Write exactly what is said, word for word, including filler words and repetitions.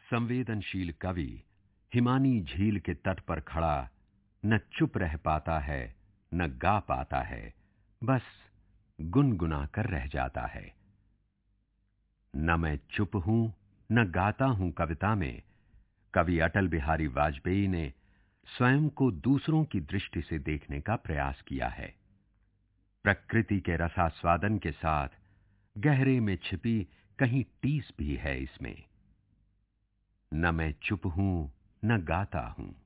संवेदनशील कवि हिमानी झील के तट पर खड़ा न चुप रह पाता है, न गा पाता है, बस गुनगुना कर रह जाता है। न मैं चुप हूं, न गाता हूं कविता में, कवि अटल बिहारी वाजपेयी ने स्वयं को दूसरों की दृष्टि से देखने का प्रयास किया है। प्रकृति के रसास्वादन के साथ गहरे में छिपी कहीं टीस भी है इसमें। न मैं चुप हूं, न गाता हूं।